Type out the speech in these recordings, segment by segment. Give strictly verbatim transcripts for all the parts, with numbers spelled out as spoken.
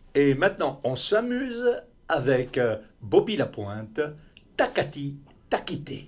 Et maintenant, on s'amuse avec euh, Bobby Lapointe, Takati Takité.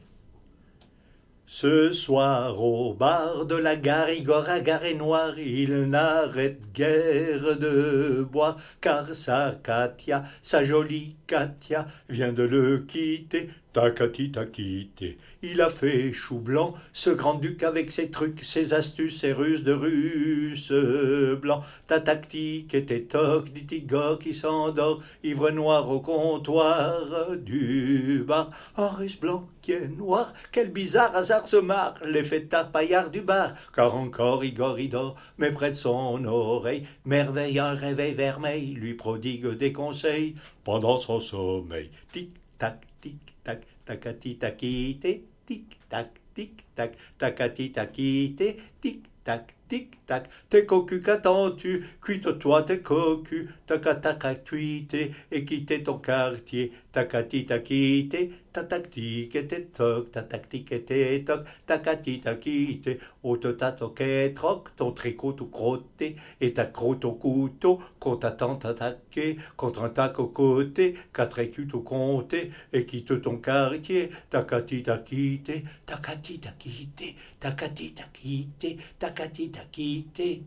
Ce soir au bar de la gare, Igor à Gare Noire, il n'arrête guère de boire, car sa Katia, sa jolie Katia, vient de le quitter. Takati Takité, il a fait chou blanc, ce grand-duc avec ses trucs, ses astuces, ses ruses de russe blanc. Ta tactique était toc, dit Igor qui s'endort, ivre noir au comptoir du bar. En russe blanc qui est noir, quel bizarre hasard se marre, les fêtards paillards du bar, car encore Igor y dort, mais près de son oreille, merveille un réveil vermeil, lui prodigue des conseils pendant son sommeil. Tic-tac, tic-tac, tacati takité, tic-tac, tic-tac, tacati takité, tic-tac, tic-tac, t'es cocu, qu'attends-tu? Cuite-toi, t'es cocu, taca-taca-tuité, et quitter ton quartier, tacati takité, ta tactique était toc, ta tactique était toc, tacati takité, au te tatoquet troc, ton tricot tout crotté, et ta croûte au couteau, qu'on t'attend attaquer, contre un tac au côté, quatre écus tout compté, et quitte ton quartier, tacati takité, tacati takité, tacati takité, tacati takité.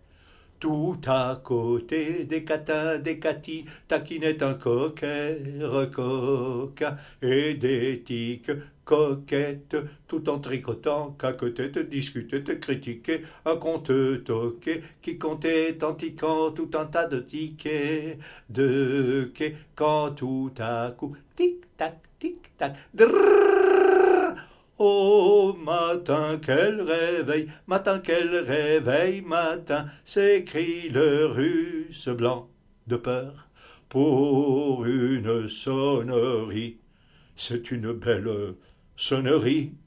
Tout à côté des catins, des catis, taquinait un coquet recoca et des tiques coquettes, tout en tricotant, caquetait, discutait, critiquait, un conte toqué, qui comptait en tiquant tout un tas de tickets, de quai, quand tout à coup, tic-tac, tic-tac, drrrr. Oh, matin, quel réveil, matin, quel réveil, matin, s'écrie le russe blanc de peur pour une sonnerie. C'est une belle sonnerie.